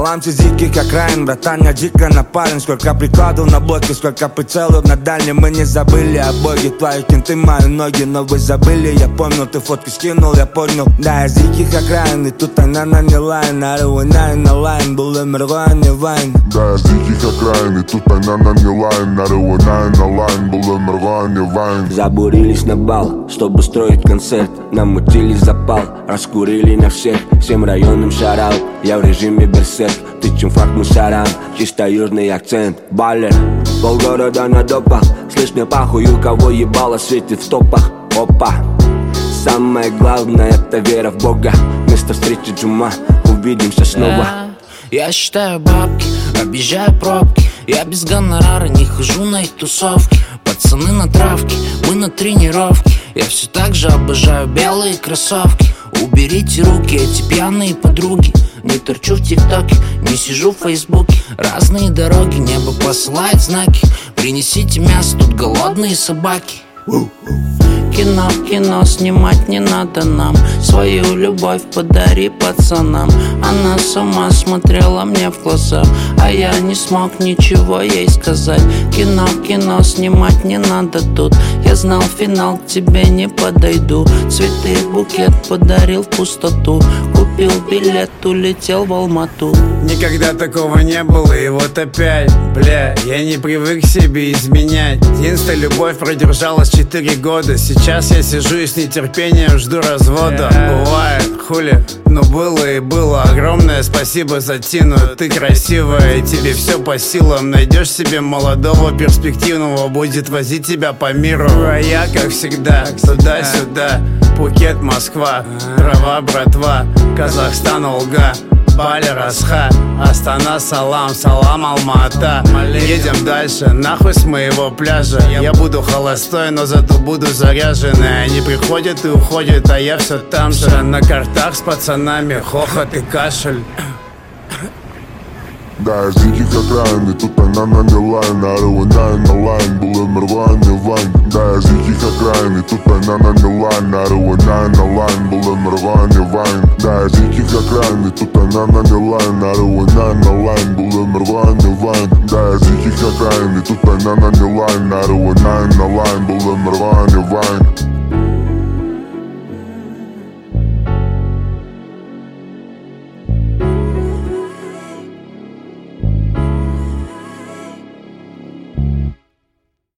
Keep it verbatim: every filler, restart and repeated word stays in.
Салам с диких окраин, братан, я дико напарен. Сколько прикладов на блоке, сколько прицелов на дальнем. Мы не забыли о боге, твои кенты, мои ноги. Но вы забыли, я помню, ты фотки скинул, я понял. Да, я с диких окраин, и тут она наняла. Нарывай на лайн, был умерла, не вайн. Да, я с диких окраин, и тут она наняла. Нарывай на лайн, был умерла, не вайн. Забурились на бал, чтобы строить концерт. Намутили запал, раскурили на всех. Всем районам шараут, я в режиме берсерк. Тычем факт мусорам, чисто южный акцент. Баллер, полгорода на допах. Слышь, мне похуй, у кого ебало светит в топах. Опа, самое главное это вера в Бога. Место встречи джума, увидимся снова. Я считаю бабки, объезжаю пробки. Я без гонорара не хожу на их тусовки. Пацаны на травке, мы на тренировке. Я все так же обожаю белые кроссовки. Уберите руки, эти пьяные подруги. Не торчу в тиктоке, не сижу в фейсбуке. Разные дороги, небо посылает знаки. Принесите мясо, тут голодные собаки. Кино, кино снимать не надо нам. Свою любовь подари пацанам. Она сама смотрела мне в глаза, а я не смог ничего ей сказать. Кино, кино снимать не надо тут. Я знал финал, к тебе не подойду. Цветы, букет подарил в пустоту. Купил билет, улетел в Алмату. Никогда такого не было, и вот опять. Бля, я не привык себе изменять. Единственная любовь продержалась четыре года. Сейчас я сижу и с нетерпением жду развода. Бывает, хули, но было и было. Огромное спасибо за Тину, ты красивая, и тебе все по силам. Найдешь себе молодого, перспективного, будет возить тебя по миру. А я, как всегда, туда-сюда. Пхукет, Москва, трава, братва, Казахстан, Олга, Бали, Расха, Астана, салам, салам, Алма-Ата. Едем дальше, нахуй с моего пляжа. Я буду холостой, но зато буду заряженный. Они приходят и уходят, а я все там же. На картах с пацанами, хохот и кашель. Да, я с диких окраин, и тут она наняла. Нарывай на лайн, был умерла, не вайн. Да, я с диких окраин, и тут она наняла. Нарывай на лайн, был умерла, не вайн. Да, я с диких окраин, и тут она наняла. Нарывай на лайн, был умерла, не вайн. Да, я с диких окраин, и тут она наняла. Нарывай на лайн, был умерла, не вайн.